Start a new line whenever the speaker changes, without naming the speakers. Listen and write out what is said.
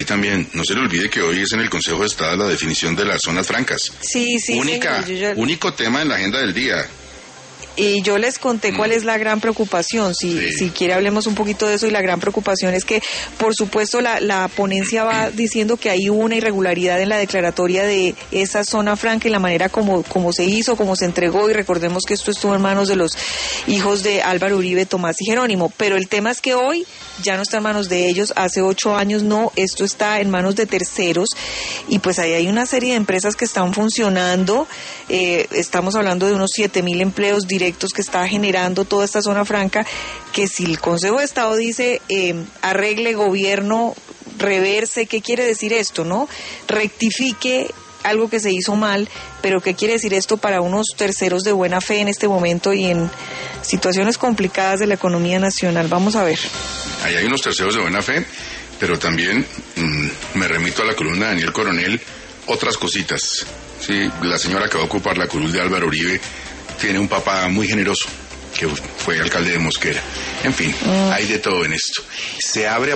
Y también, no se le olvide que hoy es en el Consejo de Estado la definición de las zonas francas.
Sí, señor,
único tema en la agenda del día.
Y yo les conté cuál es la gran preocupación, si quiere hablemos un poquito de eso, y la gran preocupación es que, por supuesto, la ponencia va diciendo que hay una irregularidad en la declaratoria de esa zona franca y la manera como se hizo, como se entregó, y recordemos que esto estuvo en manos de los hijos de Álvaro Uribe, Tomás y Jerónimo, pero el tema es que hoy ya no está en manos de ellos, hace 8 años no, esto está en manos de terceros, y pues ahí hay una serie de empresas que están funcionando, estamos hablando de unos 7,000 empleos directos que está generando toda esta zona franca, que si el Consejo de Estado dice arregle gobierno, reverse, ¿qué quiere decir esto, no? Rectifique algo que se hizo mal, pero ¿qué quiere decir esto para unos terceros de buena fe en este momento y en situaciones complicadas de la economía nacional? Vamos a ver.
Ahí hay unos terceros de buena fe, pero también me remito a la columna de Daniel Coronel, otras cositas. Sí, la señora que va a ocupar la curul de Álvaro Uribe tiene un papá muy generoso, que fue alcalde de Mosquera. En fin, hay de todo en esto. Se abre